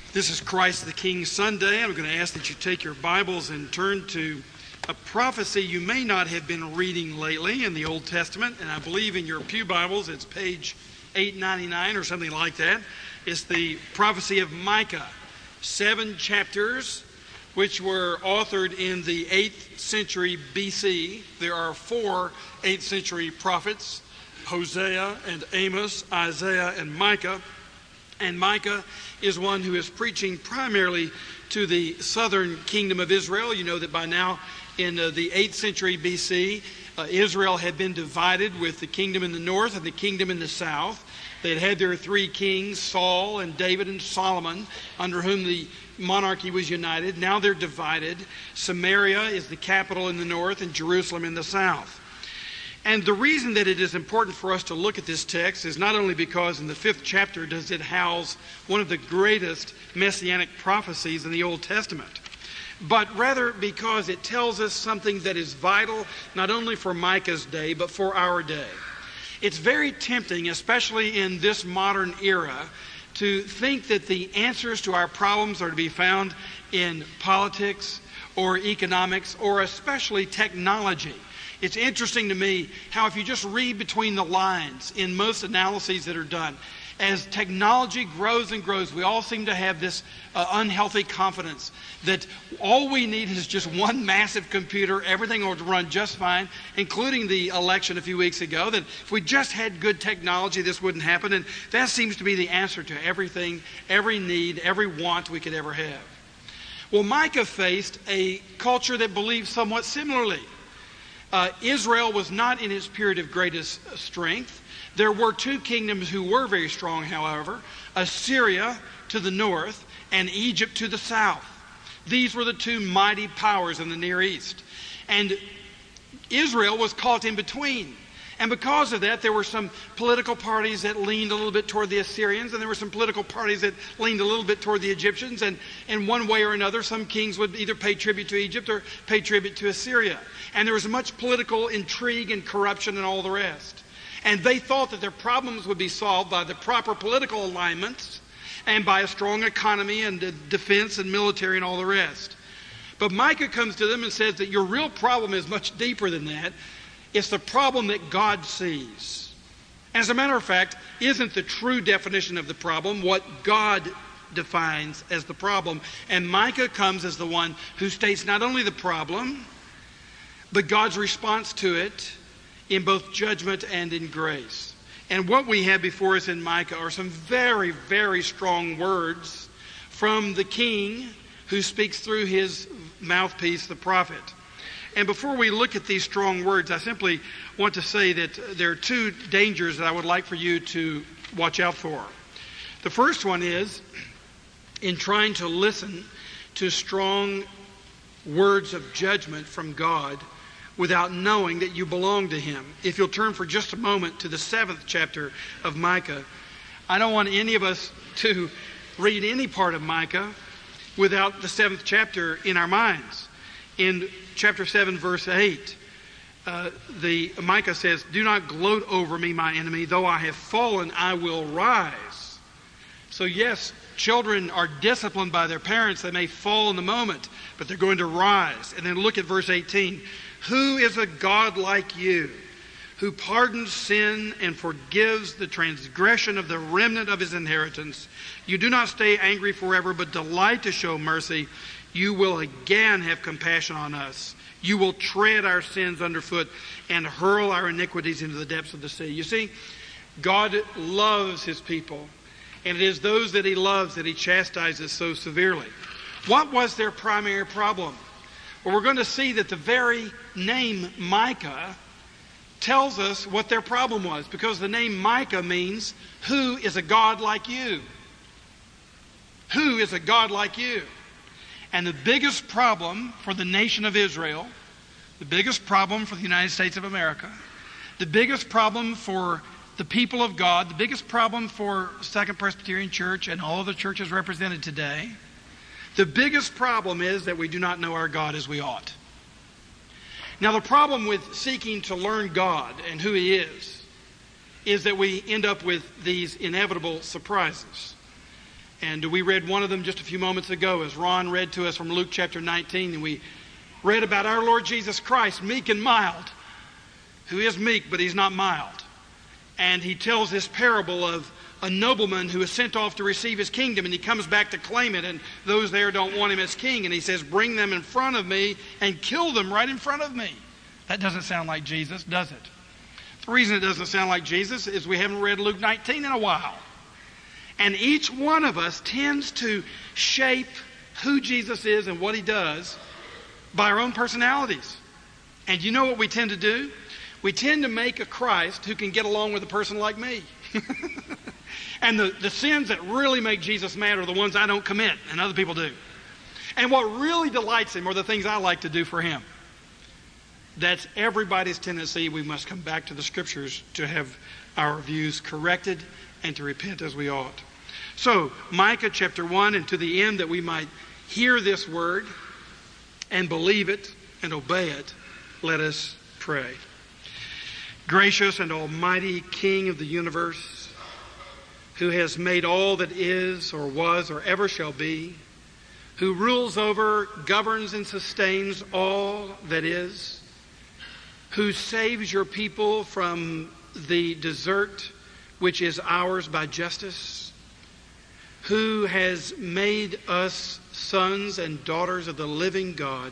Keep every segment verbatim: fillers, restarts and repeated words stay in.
This is Christ the King Sunday. I'm going to ask that you take your Bibles and turn to a prophecy you may not have been reading lately in the Old Testament. And I believe in your pew Bibles, it's page eight ninety-nine or something like that. It's the prophecy of Micah. Seven chapters which were authored in the eighth century B C. There are four eighth century prophets, Hosea and Amos, Isaiah and Micah. And Micah is one who is preaching primarily to the southern kingdom of Israel. You know that by now in uh, the eighth century B C, uh, Israel had been divided with the kingdom in the north and the kingdom in the south. They had had their three kings, Saul and David and Solomon, under whom the monarchy was united. Now they're divided. Samaria is the capital in the north and Jerusalem in the south. And the reason that it is important for us to look at this text is not only because in the fifth chapter does it house one of the greatest messianic prophecies in the Old Testament, but rather because it tells us something that is vital not only for Micah's day, but for our day. It's very tempting, especially in this modern era, to think that the answers to our problems are to be found in politics or economics or especially technology. It's interesting to me how if you just read between the lines in most analyses that are done, as technology grows and grows, we all seem to have this uh, unhealthy confidence that all we need is just one massive computer, everything will run just fine, including the election a few weeks ago, that if we just had good technology, this wouldn't happen. And that seems to be the answer to everything, every need, every want we could ever have. Well, Micah faced a culture that believed somewhat similarly. Uh, Israel was not in its period of greatest strength. There were two kingdoms who were very strong, however, Assyria to the north and Egypt to the south. These were the two mighty powers in the Near East. And Israel was caught in between. And because of that, there were some political parties that leaned a little bit toward the Assyrians, and there were some political parties that leaned a little bit toward the Egyptians. And in one way or another, some kings would either pay tribute to Egypt or pay tribute to Assyria. And there was much political intrigue and corruption and all the rest. And they thought that their problems would be solved by the proper political alignments and by a strong economy and defense and military and all the rest. But Micah comes to them and says that your real problem is much deeper than that. It's the problem that God sees. As a matter of fact, isn't the true definition of the problem what God defines as the problem? And Micah comes as the one who states not only the problem, but God's response to it in both judgment and in grace. And what we have before us in Micah are some very, very strong words from the king who speaks through his mouthpiece, the prophet. And before we look at these strong words, I simply want to say that there are two dangers that I would like for you to watch out for. The first one is in trying to listen to strong words of judgment from God without knowing that you belong to Him. If you'll turn for just a moment to the seventh chapter of Micah, I don't want any of us to read any part of Micah without the seventh chapter in our minds. In chapter seven, verse eight, uh, the Micah says, "Do not gloat over me, my enemy. Though I have fallen, I will rise." So yes, children are disciplined by their parents. They may fall in the moment, but they're going to rise. And then look at verse eighteen. "Who is a God like you, who pardons sin and forgives the transgression of the remnant of his inheritance? You do not stay angry forever, but delight to show mercy. You will again have compassion on us. You will tread our sins underfoot and hurl our iniquities into the depths of the sea." You see, God loves His people, and it is those that He loves that He chastises so severely. What was their primary problem? Well, we're going to see that the very name Micah tells us what their problem was, because the name Micah means, who is a God like you? Who is a God like you? And the biggest problem for the nation of Israel, the biggest problem for the United States of America, the biggest problem for the people of God, the biggest problem for Second Presbyterian Church and all of the churches represented today, the biggest problem is that we do not know our God as we ought. Now, the problem with seeking to learn God and who He is, is that we end up with these inevitable surprises. And we read one of them just a few moments ago as Ron read to us from Luke chapter nineteen. And we read about our Lord Jesus Christ, meek and mild, who is meek, but he's not mild. And he tells this parable of a nobleman who is sent off to receive his kingdom, and he comes back to claim it, and those there don't want him as king. And he says, bring them in front of me and kill them right in front of me. That doesn't sound like Jesus, does it? The reason it doesn't sound like Jesus is we haven't read Luke nineteen in a while. And each one of us tends to shape who Jesus is and what he does by our own personalities. And you know what we tend to do? We tend to make a Christ who can get along with a person like me. And the, the sins that really make Jesus mad are the ones I don't commit and other people do. And what really delights him are the things I like to do for him. That's everybody's tendency. We must come back to the Scriptures to have our views corrected and to repent as we ought. So, Micah chapter one, and to the end that we might hear this word and believe it and obey it, let us pray. Gracious and almighty King of the universe, who has made all that is or was or ever shall be, who rules over, governs, and sustains all that is, who saves your people from the desert which is ours by justice, who has made us sons and daughters of the living God,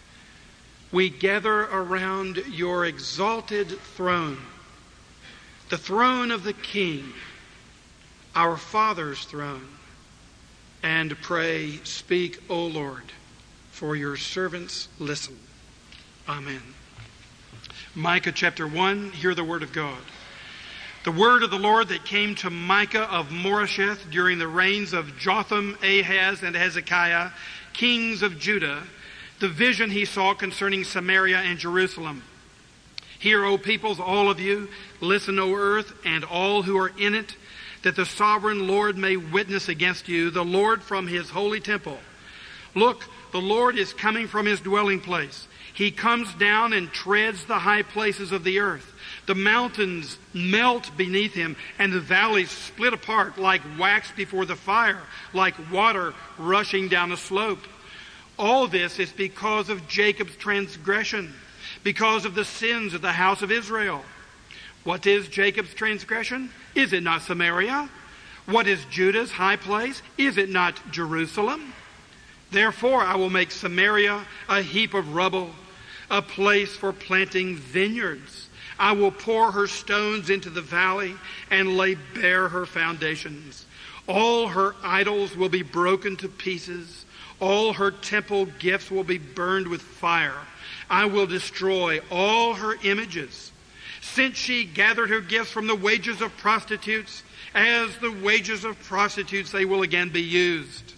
we gather around your exalted throne, the throne of the King, our Father's throne, and pray, speak, O Lord, for your servants listen. Amen. Micah chapter one, hear the word of God. The word of the Lord that came to Micah of Moresheth during the reigns of Jotham, Ahaz, and Hezekiah, kings of Judah, the vision he saw concerning Samaria and Jerusalem. Hear, O peoples, all of you, listen, O earth, and all who are in it, that the sovereign Lord may witness against you, the Lord from his holy temple. Look, the Lord is coming from his dwelling place. He comes down and treads the high places of the earth. The mountains melt beneath him, and the valleys split apart like wax before the fire, like water rushing down a slope. All this is because of Jacob's transgression, because of the sins of the house of Israel. What is Jacob's transgression? Is it not Samaria? What is Judah's high place? Is it not Jerusalem? Therefore I will make Samaria a heap of rubble, a place for planting vineyards. I will pour her stones into the valley and lay bare her foundations. All her idols will be broken to pieces. All her temple gifts will be burned with fire. I will destroy all her images. Since she gathered her gifts from the wages of prostitutes, as the wages of prostitutes they will again be used.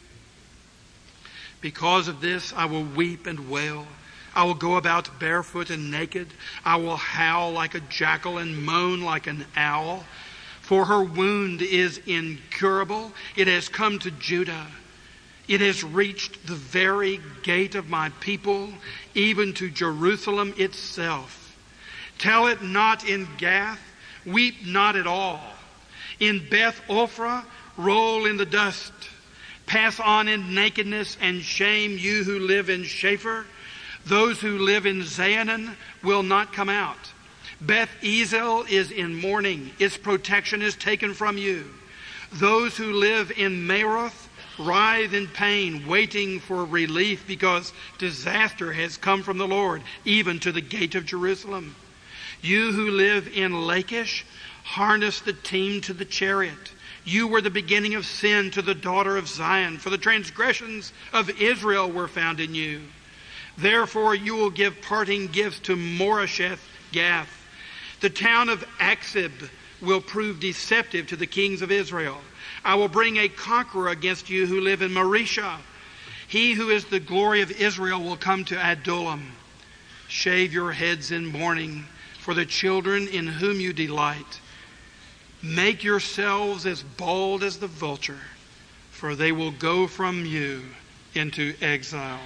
Because of this I will weep and wail. I will go about barefoot and naked. I will howl like a jackal and moan like an owl. For her wound is incurable. It has come to Judah. It has reached the very gate of my people, even to Jerusalem itself. Tell it not in Gath, weep not at all. In Beth Ophrah, roll in the dust. Pass on in nakedness and shame, you who live in Shapher. Those who live in Zaanan will not come out. Beth Ezel is in mourning. Its protection is taken from you. Those who live in Maroth writhe in pain, waiting for relief, because disaster has come from the Lord, even to the gate of Jerusalem. You who live in Lachish, harness the team to the chariot. You were the beginning of sin to the daughter of Zion, for the transgressions of Israel were found in you. Therefore you will give parting gifts to Moresheth Gath. The town of Aksib will prove deceptive to the kings of Israel. I will bring a conqueror against you who live in Marisha. He who is the glory of Israel will come to Adullam. Shave your heads in mourning for the children in whom you delight. Make yourselves as bald as the vulture, for they will go from you into exile.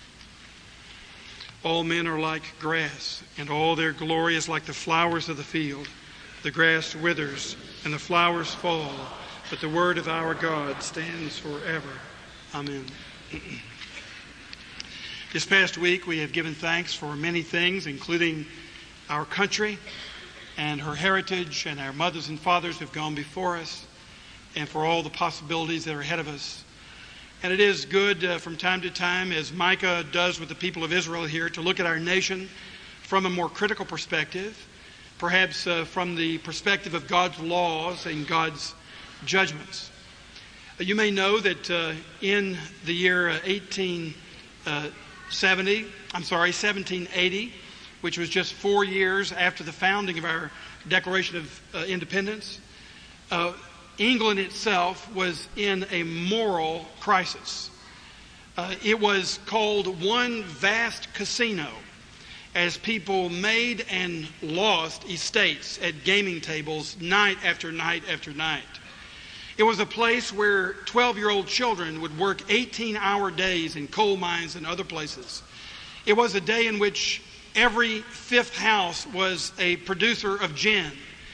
All men are like grass, and all their glory is like the flowers of the field. The grass withers, and the flowers fall. but the word of our God stands forever. Amen. This past week we have given thanks for many things, including our country and her heritage and our mothers and fathers who have gone before us, and for all the possibilities that are ahead of us. And it is good uh, from time to time, as Micah does with the people of Israel here, to look at our nation from a more critical perspective, perhaps uh, from the perspective of God's laws and God's judgments. Uh, you may know that uh, in the year uh, eighteen seventy, I'm sorry, seventeen eighty, which was just four years after the founding of our Declaration of uh, Independence, uh, England itself was in a moral crisis. Uh, it was called one vast casino, as people made and lost estates at gaming tables night after night after night. It was a place where twelve-year-old children would work eighteen-hour days in coal mines and other places. It was a day in which every fifth house was a producer of gin.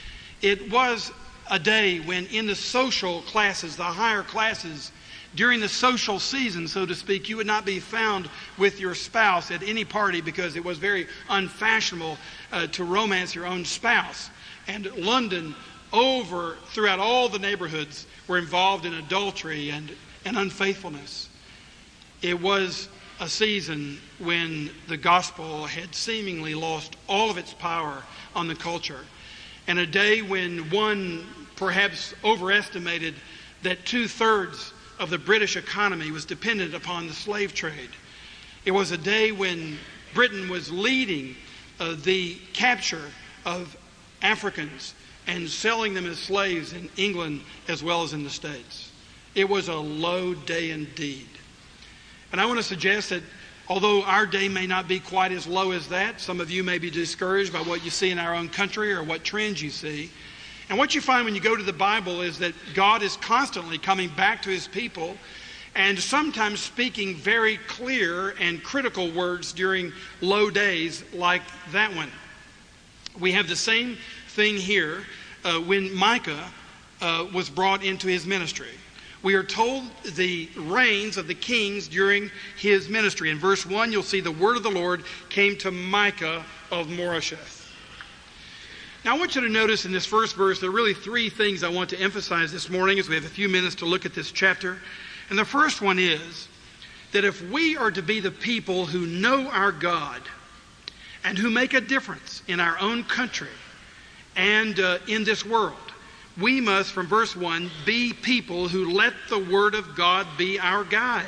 It was a day when in the social classes, the higher classes, during the social season, so to speak, you would not be found with your spouse at any party because it was very unfashionable uh, to romance your own spouse. And London, over throughout all the neighborhoods, were involved in adultery and, and unfaithfulness. It was a season when the gospel had seemingly lost all of its power on the culture, and a day when one perhaps overestimated that two-thirds of the British economy was dependent upon the slave trade. It was a day when Britain was leading uh, the capture of Africans and selling them as slaves in England as well as in the States. It was a low day indeed. And I want to suggest that although our day may not be quite as low as that, some of you may be discouraged by what you see in our own country or what trends you see. And what you find when you go to the Bible is that God is constantly coming back to his people and sometimes speaking very clear and critical words during low days like that one. We have the same thing here uh, when Micah uh, was brought into his ministry. We are told the reigns of the kings during his ministry. In verse one, you'll see the word of the Lord came to Micah of Moresheth. Now, I want you to notice in this first verse, there are really three things I want to emphasize this morning as we have a few minutes to look at this chapter. And the first one is that if we are to be the people who know our God and who make a difference in our own country and uh, in this world, we must, from verse one, be people who let the Word of God be our guide.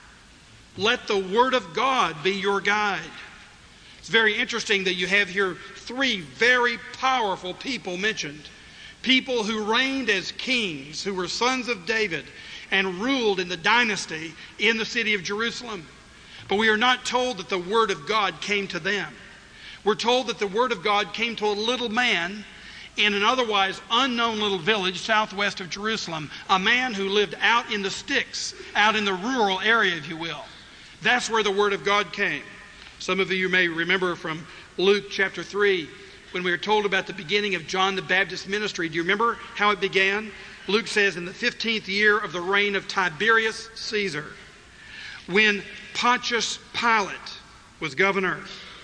Let the Word of God be your guide. It's very interesting that you have here three very powerful people mentioned. People who reigned as kings, who were sons of David and ruled in the dynasty in the city of Jerusalem. But we are not told that the Word of God came to them. We're told that the Word of God came to a little man in an otherwise unknown little village southwest of Jerusalem, a man who lived out in the sticks, out in the rural area, if you will. That's where the Word of God came. Some of you may remember from Luke chapter three, when we were told about the beginning of John the Baptist's ministry. Do you remember how it began? Luke says, in the fifteenth year of the reign of Tiberius Caesar, when Pontius Pilate was governor,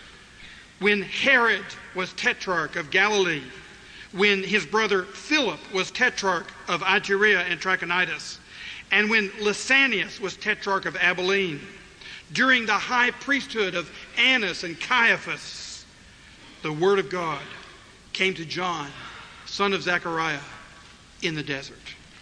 when Herod was tetrarch of Galilee, when his brother Philip was tetrarch of Iturea and Trachonitis, and when Lysanias was tetrarch of Abilene, during the high priesthood of Annas and Caiaphas, the Word of God came to John, son of Zechariah, in the desert.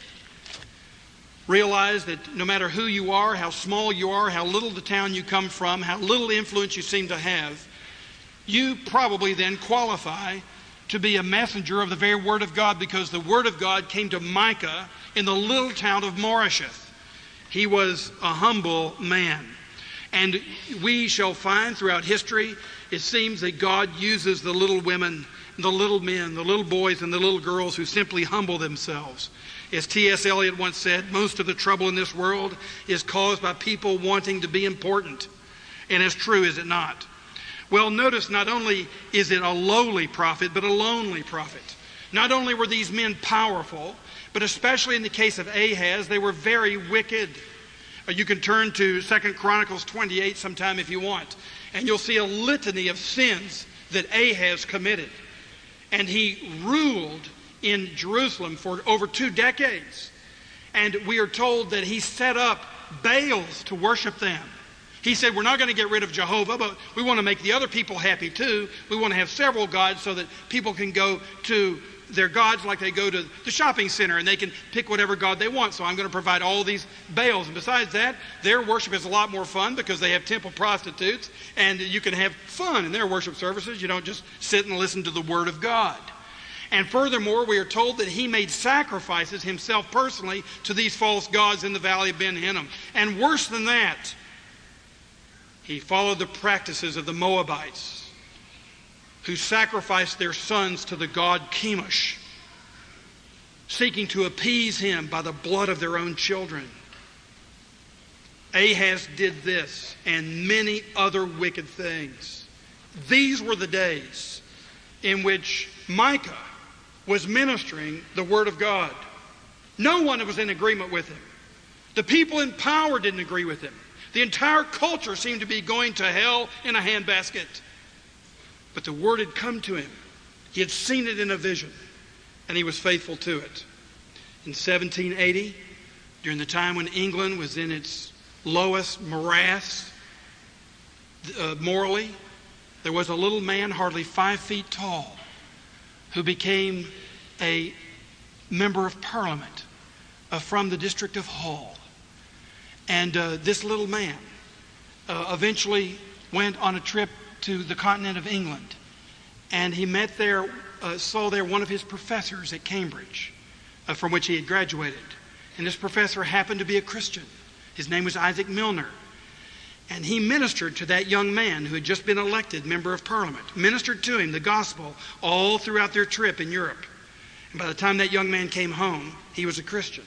Realize that no matter who you are, how small you are, how little the town you come from, how little influence you seem to have, you probably then qualify to be a messenger of the very Word of God, because the Word of God came to Micah in the little town of Moresheth. He was a humble man. And we shall find throughout history, it seems that God uses the little women, the little men, the little boys, and the little girls who simply humble themselves. As T S Eliot once said, most of the trouble in this world is caused by people wanting to be important. And it's true, is it not? Well, notice not only is it a lowly prophet, but a lonely prophet. Not only were these men powerful, but especially in the case of Ahaz, they were very wicked. You can turn to Second Chronicles twenty-eight sometime if you want, and you'll see a litany of sins that Ahaz committed. And he ruled in Jerusalem for over two decades. And we are told that he set up Baals to worship them. He said, we're not going to get rid of Jehovah, but we want to make the other people happy too. We want to have several gods so that people can go to their gods like they go to the shopping center and they can pick whatever god they want. So I'm going to provide all these Baals. And besides that, their worship is a lot more fun because they have temple prostitutes and you can have fun in their worship services. You don't just sit and listen to the Word of God. And furthermore, we are told that he made sacrifices himself personally to these false gods in the valley of Ben Hinnom. And worse than that, he followed the practices of the Moabites, who sacrificed their sons to the god Chemosh, seeking to appease him by the blood of their own children. Ahaz did this and many other wicked things. These were the days in which Micah was ministering the Word of God. No one was in agreement with him. The people in power didn't agree with him. The entire culture seemed to be going to hell in a handbasket. But the word had come to him. He had seen it in a vision, and he was faithful to it. In seventeen eighty, during the time when England was in its lowest morass uh, morally, there was a little man hardly five feet tall who became a member of Parliament uh, from the district of Hull. And uh, this little man uh, eventually went on a trip to the continent of England, and he met there, uh, saw there one of his professors at Cambridge, uh, from which he had graduated. And this professor happened to be a Christian. His name was Isaac Milner. And he ministered to that young man who had just been elected member of Parliament, ministered to him the gospel all throughout their trip in Europe. And by the time that young man came home, he was a Christian.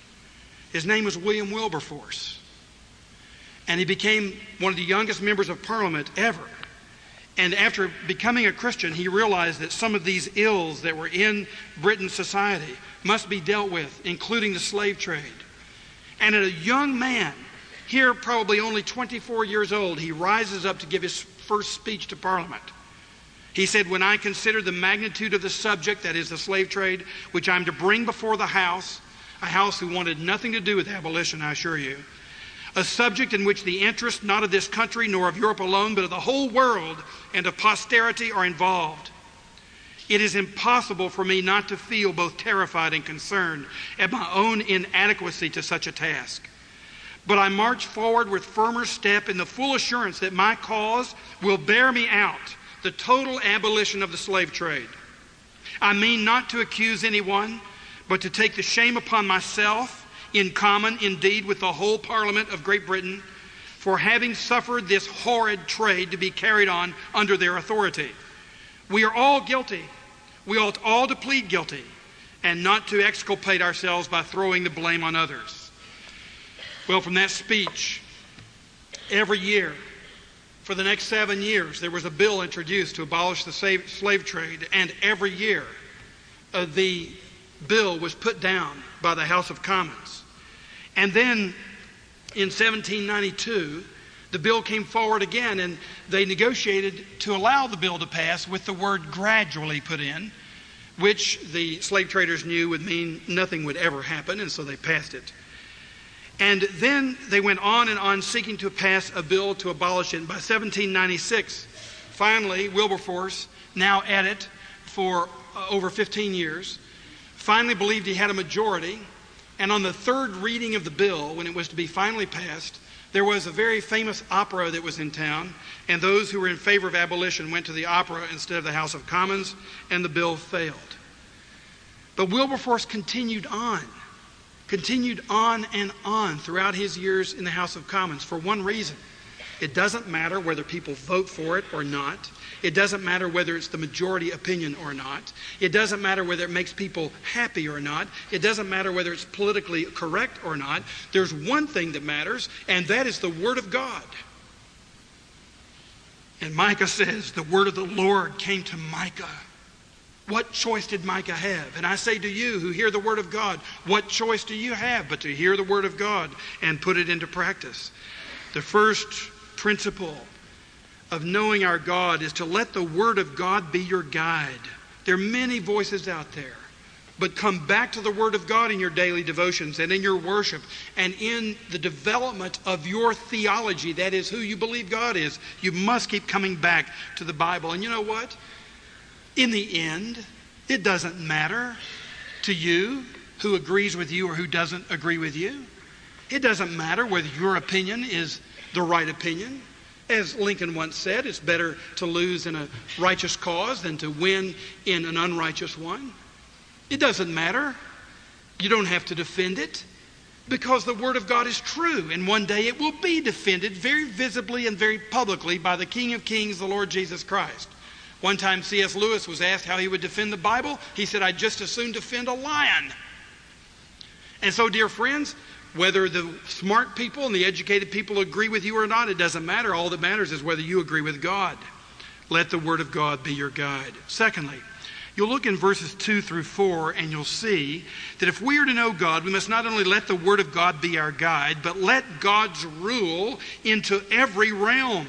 His name was William Wilberforce. And he became one of the youngest members of Parliament ever. And after becoming a Christian, he realized that some of these ills that were in Britain's society must be dealt with, including the slave trade. And as a young man, here probably only twenty-four years old, he rises up to give his first speech to Parliament. He said, when I consider the magnitude of the subject, that is the slave trade, which I'm to bring before the House, a House who wanted nothing to do with abolition, I assure you, a subject in which the interests not of this country nor of Europe alone, but of the whole world and of posterity are involved, it is impossible for me not to feel both terrified and concerned at my own inadequacy to such a task. But I march forward with firmer step in the full assurance that my cause will bear me out the total abolition of the slave trade. I mean not to accuse anyone, but to take the shame upon myself, in common indeed with the whole Parliament of Great Britain, for having suffered this horrid trade to be carried on under their authority. We are all guilty. We ought all to plead guilty, and not to exculpate ourselves by throwing the blame on others. Well, from that speech, every year, for the next seven years, there was a bill introduced to abolish the slave trade, and every year uh, the bill was put down by the House of Commons. And then in seventeen ninety-two, the bill came forward again, and they negotiated to allow the bill to pass with the word gradually put in, which the slave traders knew would mean nothing would ever happen, and so they passed it. And then they went on and on seeking to pass a bill to abolish it. And by seventeen ninety-six, finally, Wilberforce, now at it for uh, over fifteen years, finally believed he had a majority. And on the third reading of the bill, when it was to be finally passed, there was a very famous opera that was in town, and those who were in favor of abolition went to the opera instead of the House of Commons, and the bill failed. But Wilberforce continued on, continued on and on throughout his years in the House of Commons for one reason. It doesn't matter whether people vote for it or not. It doesn't matter whether it's the majority opinion or not. It doesn't matter whether it makes people happy or not. It doesn't matter whether it's politically correct or not. There's one thing that matters, and that is the Word of God. And Micah says, the word of the Lord came to Micah. What choice did Micah have? And I say to you who hear the word of God, what choice do you have but to hear the word of God and put it into practice? The first principle of knowing our God is to let the word of God be your guide. There are many voices out there, but come back to the word of God in your daily devotions and in your worship and in the development of your theology. That is who you believe God is. You must keep coming back to the Bible. And you know what? In the end, it doesn't matter to you who agrees with you or who doesn't agree with you. It doesn't matter whether your opinion is the right opinion. As Lincoln once said, it's better to lose in a righteous cause than to win in an unrighteous one. It doesn't matter. You don't have to defend it because the Word of God is true. And one day it will be defended very visibly and very publicly by the King of Kings, the Lord Jesus Christ. One time C S Lewis was asked how he would defend the Bible. He said, I'd just as soon defend a lion. And so, dear friends, whether the smart people and the educated people agree with you or not, it doesn't matter. All that matters is whether you agree with God. Let the Word of God be your guide. Secondly, you'll look in verses two through four and you'll see that if we are to know God, we must not only let the Word of God be our guide, but let God's rule into every realm.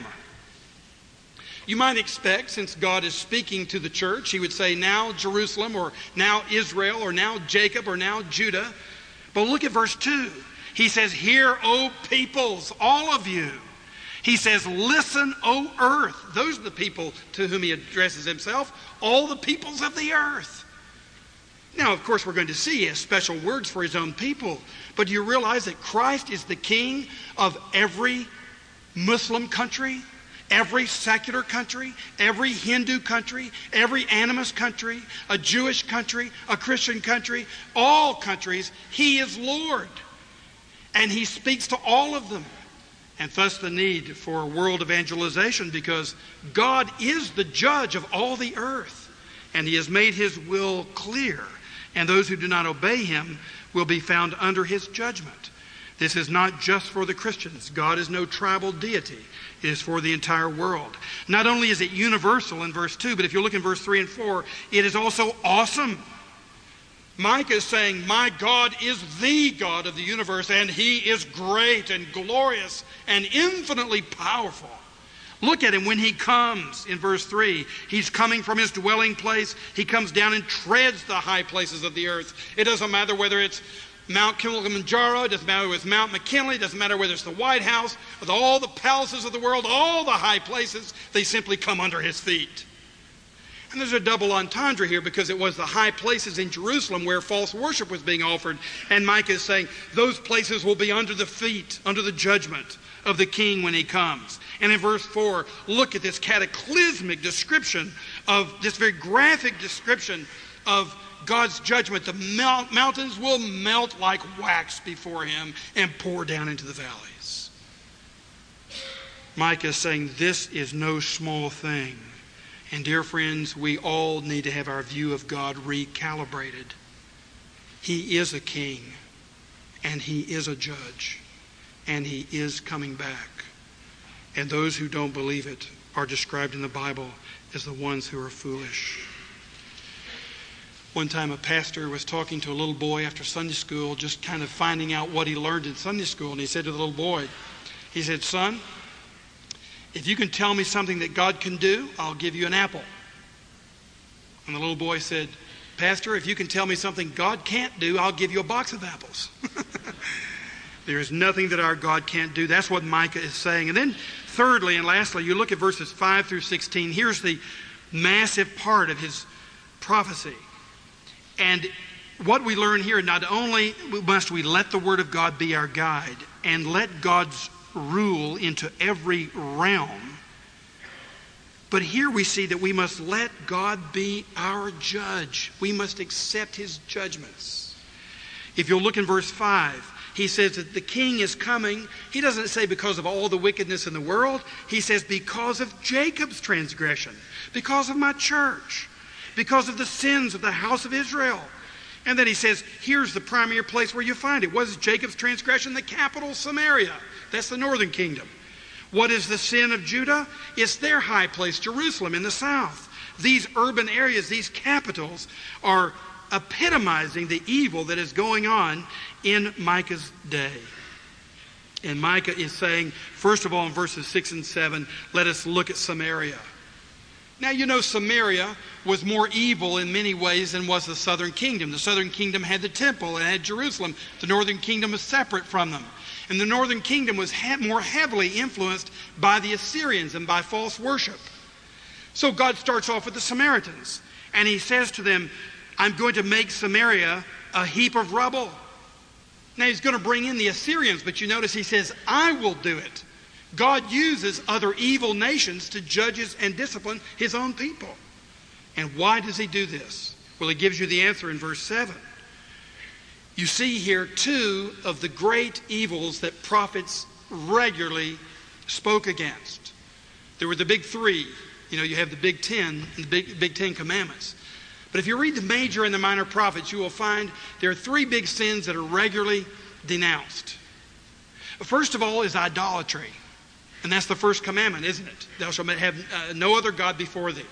You might expect, since God is speaking to the church, he would say, now Jerusalem, or now Israel, or now Jacob, or now Judah. But look at verse two. He says, hear, O peoples, all of you. He says, listen, O earth. Those are the people to whom he addresses himself. All the peoples of the earth. Now, of course, we're going to see he has special words for his own people. But do you realize that Christ is the king of every Muslim country, every secular country, every Hindu country, every animist country, a Jewish country, a Christian country, all countries? He is Lord. And he speaks to all of them. And thus the need for world evangelization, because God is the judge of all the earth. And he has made his will clear. And those who do not obey him will be found under his judgment. This is not just for the Christians. God is no tribal deity. It is for the entire world. Not only is it universal in verse two, but if you look in verse three and four, it is also awesome. Micah is saying, my God is the God of the universe, and he is great and glorious and infinitely powerful. Look at him when he comes in verse three. He's coming from his dwelling place. He comes down and treads the high places of the earth. It doesn't matter whether it's Mount Kilimanjaro, it doesn't matter whether it's Mount McKinley, it doesn't matter whether it's the White House, with all the palaces of the world, all the high places, they simply come under his feet. And there's a double entendre here, because it was the high places in Jerusalem where false worship was being offered. And Micah is saying those places will be under the feet, under the judgment of the king when he comes. And in verse four, look at this cataclysmic description of this very graphic description of God's judgment. The mount, mountains will melt like wax before him and pour down into the valleys. Micah is saying this is no small thing. And dear friends, we all need to have our view of God recalibrated. He is a king, and he is a judge, and he is coming back. And those who don't believe it are described in the Bible as the ones who are foolish. One time a pastor was talking to a little boy after Sunday school, just kind of finding out what he learned in Sunday school. And he said to the little boy, he said, son, if you can tell me something that God can do, I'll give you an apple. And the little boy said, Pastor, if you can tell me something God can't do, I'll give you a box of apples. There is nothing that our God can't do. That's what Micah is saying. And then thirdly and lastly, you look at verses five through sixteen. Here's the massive part of his prophecy. And what we learn here, not only must we let the Word of God be our guide and let God's rule into every realm, but here we see that we must let God be our judge. We must accept his judgments. If you'll look in verse five, he says that the king is coming. He doesn't say because of all the wickedness in the world. He says because of Jacob's transgression, because of my church, because of the sins of the house of Israel. And then he says, here's the primary place where you find it. What is Jacob's transgression? The capital, Samaria. That's the northern kingdom. What is the sin of Judah? It's their high place, Jerusalem, in the south. these urban areas, these capitals, are epitomizing the evil that is going on in Micah's day. And Micah is saying, first of all, in verses six and seven, let us look at Samaria. Now, you know, Samaria was more evil in many ways than was the southern kingdom. The southern kingdom had the temple and had Jerusalem. The northern kingdom was separate from them. And the northern kingdom was ha- more heavily influenced by the Assyrians and by false worship. So God starts off with the Samaritans. And he says to them, I'm going to make Samaria a heap of rubble. Now he's going to bring in the Assyrians, but you notice he says, I will do it. God uses other evil nations to judge and discipline his own people. And why does he do this? Well, he gives you the answer in verse seven. You see here two of the great evils that prophets regularly spoke against. There were the big three. You know, you have the big ten and the big, big ten commandments. But if you read the major and the minor prophets, you will find there are three big sins that are regularly denounced. First of all is idolatry. And that's the first commandment, isn't it? Thou shalt have uh, no other God before thee.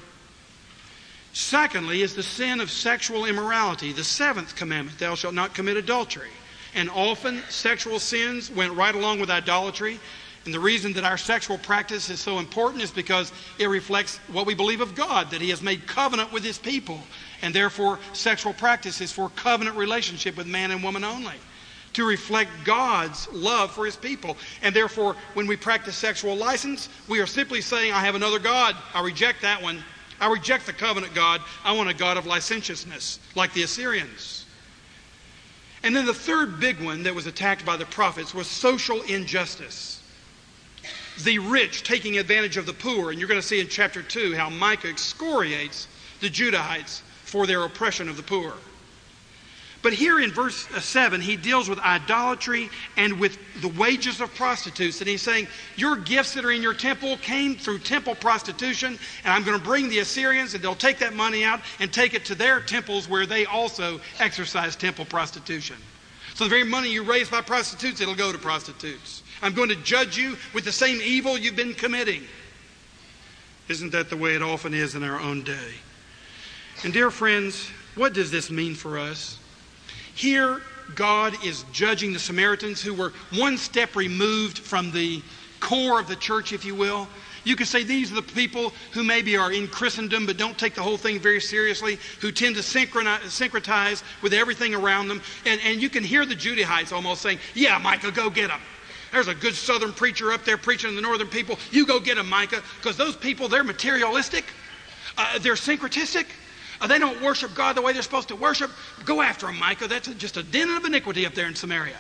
Secondly is the sin of sexual immorality, the seventh commandment, thou shalt not commit adultery. And often sexual sins went right along with idolatry. And the reason that our sexual practice is so important is because it reflects what we believe of God, that he has made covenant with his people. And therefore, sexual practice is for covenant relationship with man and woman only, to reflect God's love for his people. And therefore, when we practice sexual license, we are simply saying, I have another God. I reject that one. I reject the covenant God. I want a God of licentiousness, like the Assyrians. And then the third big one that was attacked by the prophets was social injustice. The rich taking advantage of the poor. And you're going to see in chapter two how Micah excoriates the Judahites for their oppression of the poor. But here in verse seven, he deals with idolatry and with the wages of prostitutes. And he's saying, your gifts that are in your temple came through temple prostitution, and I'm going to bring the Assyrians, and they'll take that money out and take it to their temples where they also exercise temple prostitution. So the very money you raise by prostitutes, it'll go to prostitutes. I'm going to judge you with the same evil you've been committing. Isn't that the way it often is in our own day? And dear friends, what does this mean for us? Here, God is judging the Samaritans who were one step removed from the core of the church, if you will. You could say these are the people who maybe are in Christendom but don't take the whole thing very seriously, who tend to syncretize with everything around them. And, and you can hear the Judahites almost saying, yeah, Micah, go get them. There's a good southern preacher up there preaching to the northern people. You go get them, Micah, because those people, they're materialistic. Uh, they're syncretistic. Uh, they don't worship God the way they're supposed to worship. Go after them, Micah. That's just a den of iniquity up there in Samaria.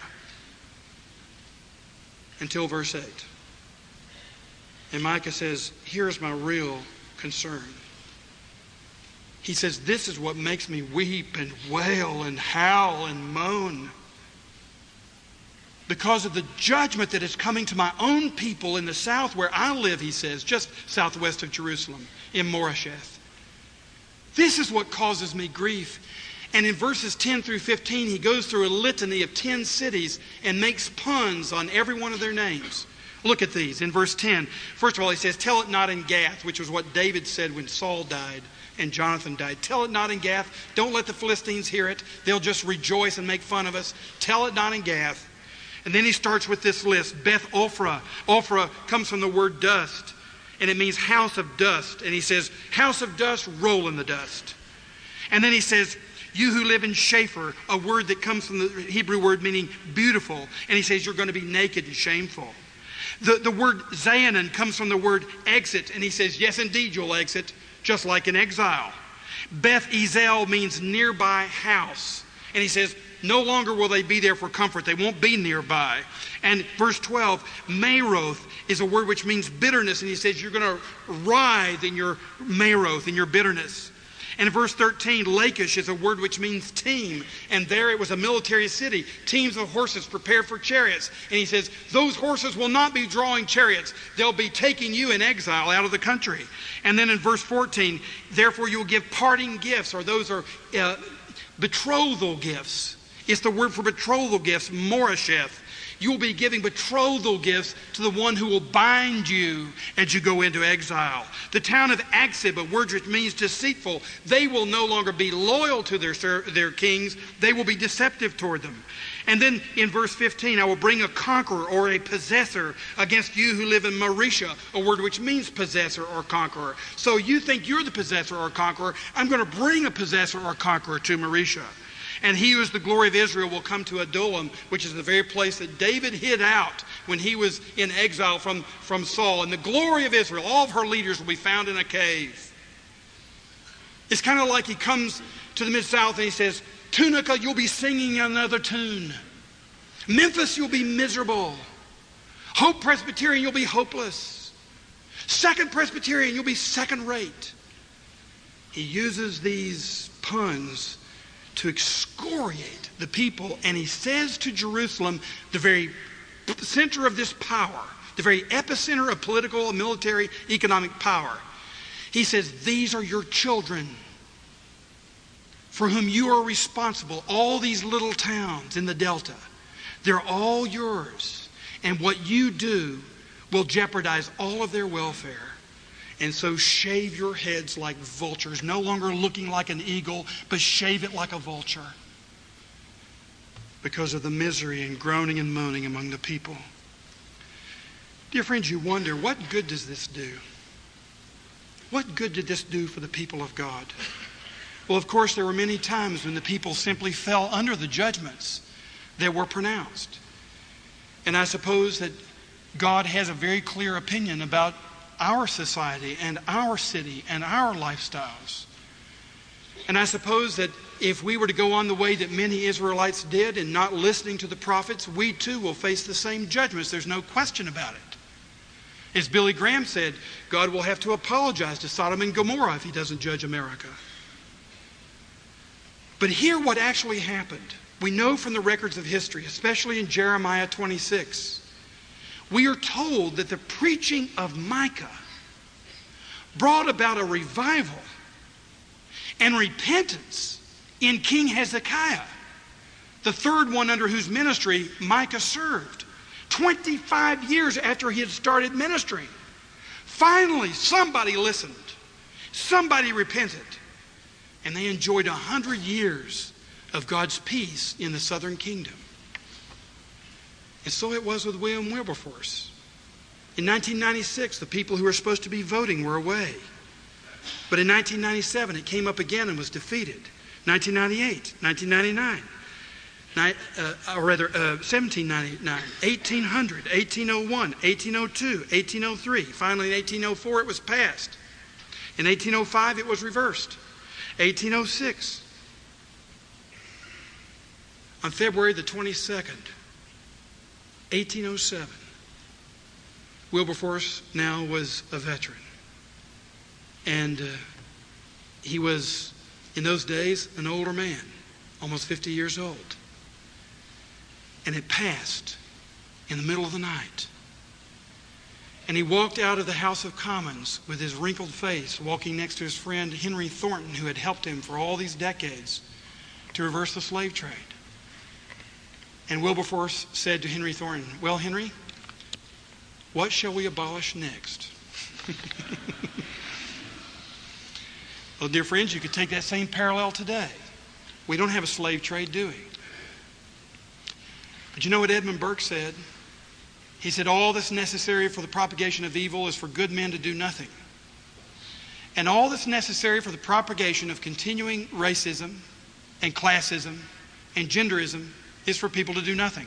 Until verse eight. And Micah says, here's my real concern. He says, this is what makes me weep and wail and howl and moan. Because of the judgment that is coming to my own people in the south where I live, he says, just southwest of Jerusalem, in Moresheth. This is what causes me grief. And in verses ten through fifteen, he goes through a litany of ten cities and makes puns on every one of their names. Look at these. In verse ten, first of all, he says, tell it not in Gath, which was what David said when Saul died and Jonathan died. Tell it not in Gath. Don't let the Philistines hear it. They'll just rejoice and make fun of us. Tell it not in Gath. And then he starts with this list. Beth Ophrah. Ophrah comes from the word dust, and it means house of dust. And he says, house of dust, roll in the dust. And then he says, you who live in Shapher, a word that comes from the Hebrew word meaning beautiful. And he says, you're going to be naked and shameful. The, the word Zayanan comes from the word exit. And he says, yes, indeed, you'll exit, just like in exile. Beth Ezel means nearby house. And he says, no longer will they be there for comfort. They won't be nearby. And verse twelve, Maroth is a word which means bitterness. And he says, you're going to writhe in your Maroth, in your bitterness. And in verse thirteen, Lachish is a word which means team. And there it was a military city. Teams of horses prepared for chariots. And he says, those horses will not be drawing chariots. They'll be taking you in exile out of the country. And then in verse fourteen, therefore you will give parting gifts, or those are uh, betrothal gifts. It's the word for betrothal gifts, Moresheth. You will be giving betrothal gifts to the one who will bind you as you go into exile. The town of Aksib, a word which means deceitful, they will no longer be loyal to their, their kings. They will be deceptive toward them. And then in verse fifteen, I will bring a conqueror or a possessor against you who live in Marisha, a word which means possessor or conqueror. So you think you're the possessor or conqueror. I'm going to bring a possessor or conqueror to Marisha. And he who is the glory of Israel will come to Adullam, which is the very place that David hid out when he was in exile from, from Saul. And the glory of Israel, all of her leaders, will be found in a cave. It's kind of like he comes to the Mid-South and he says, Tunica, you'll be singing another tune. Memphis, you'll be miserable. Hope Presbyterian, you'll be hopeless. Second Presbyterian, you'll be second rate. He uses these puns to excoriate the people, and he says to Jerusalem, the very center of this power, the very epicenter of political, military, economic power, he says, these are your children for whom you are responsible. All these little towns in the Delta, they're all yours, and what you do will jeopardize all of their welfare. And so shave your heads like vultures, no longer looking like an eagle, but shave it like a vulture, because of the misery and groaning and moaning among the people. Dear friends, you wonder, what good does this do? What good did this do for the people of God? Well, of course, there were many times when the people simply fell under the judgments that were pronounced. And I suppose that God has a very clear opinion about our society and our city and our lifestyles. And I suppose that if we were to go on the way that many Israelites did and not listening to the prophets, we too will face the same judgments. There's no question about it. As Billy Graham said, God will have to apologize to Sodom and Gomorrah if he doesn't judge America. But hear what actually happened. We know from the records of history, especially in Jeremiah twenty-six, we are told that the preaching of Micah brought about a revival and repentance in King Hezekiah, the third one under whose ministry Micah served. twenty-five years after he had started ministering. Finally, somebody listened. Somebody repented. And they enjoyed a hundred years of God's peace in the southern kingdom. And so it was with William Wilberforce. In nineteen ninety-six, the people who were supposed to be voting were away. But in nineteen ninety-seven, it came up again and was defeated. nineteen ninety-eight, nineteen ninety-nine, uh, or rather uh, seventeen ninety-nine, eighteen hundred, eighteen oh one, eighteen oh two, eighteen oh three. Finally, in eighteen oh four, it was passed. In eighteen oh five, it was reversed. eighteen oh six, on February the twenty-second, eighteen oh seven, Wilberforce now was a veteran. And uh, he was, in those days, an older man, almost fifty years old. And it passed in the middle of the night. And he walked out of the House of Commons with his wrinkled face, walking next to his friend Henry Thornton, who had helped him for all these decades to reverse the slave trade. And Wilberforce said to Henry Thornton, "Well, Henry, what shall we abolish next?" Well, dear friends, you could take that same parallel today. We don't have a slave trade, do we? But you know what Edmund Burke said? He said, all that's necessary for the propagation of evil is for good men to do nothing. And all that's necessary for the propagation of continuing racism and classism and genderism is for people to do nothing.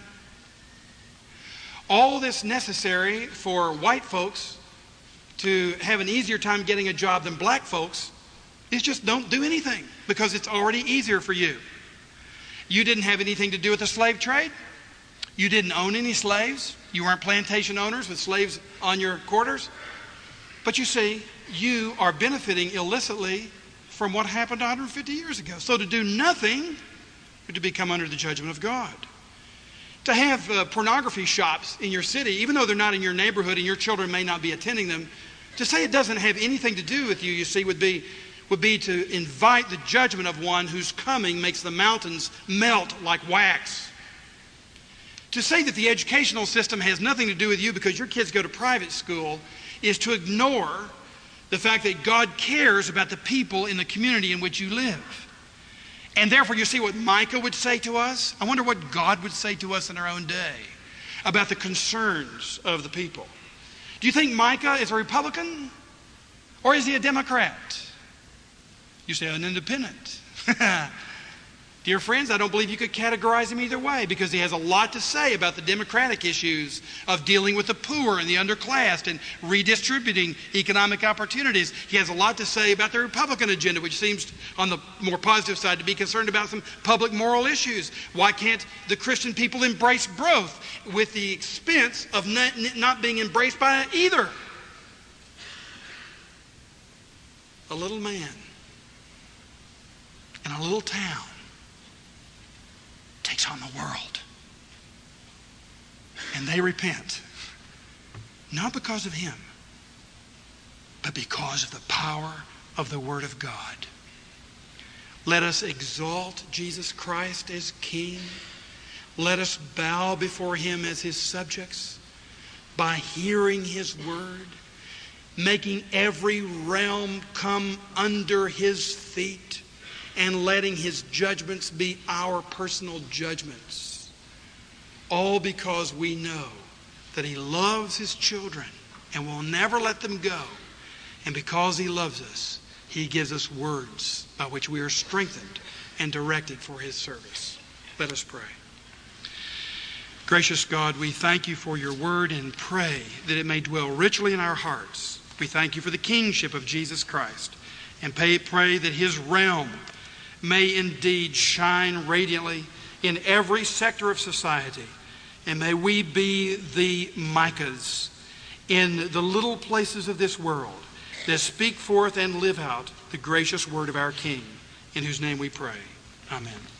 All that's necessary for white folks to have an easier time getting a job than black folks is just don't do anything, because it's already easier for you. You didn't have anything to do with the slave trade. You didn't own any slaves. You weren't plantation owners with slaves on your quarters. But you see, you are benefiting illicitly from what happened one hundred fifty years ago. So to do nothing would to become under the judgment of God. To have uh, pornography shops in your city, even though they're not in your neighborhood and your children may not be attending them, to say it doesn't have anything to do with you, you see, would be would be to invite the judgment of one whose coming makes the mountains melt like wax. To say that the educational system has nothing to do with you because your kids go to private school is to ignore the fact that God cares about the people in the community in which you live. And therefore, you see what Micah would say to us? I wonder what God would say to us in our own day about the concerns of the people. Do you think Micah is a Republican? Or is he a Democrat? You say, an independent. Dear friends, I don't believe you could categorize him either way, because he has a lot to say about the democratic issues of dealing with the poor and the underclassed and redistributing economic opportunities. He has a lot to say about the Republican agenda, which seems on the more positive side to be concerned about some public moral issues. Why can't the Christian people embrace both with the expense of not, not being embraced by either? A little man in a little town takes on the world. And they repent. Not because of him, but because of the power of the Word of God. Let us exalt Jesus Christ as King. Let us bow before him as his subjects by hearing his word, making every realm come under his feet, and letting his judgments be our personal judgments. All because we know that he loves his children and will never let them go. And because he loves us, he gives us words by which we are strengthened and directed for his service. Let us pray. Gracious God, we thank you for your word and pray that it may dwell richly in our hearts. We thank you for the kingship of Jesus Christ and pray, pray that his realm may indeed shine radiantly in every sector of society. And may we be the Micahs in the little places of this world that speak forth and live out the gracious word of our King, in whose name we pray. Amen.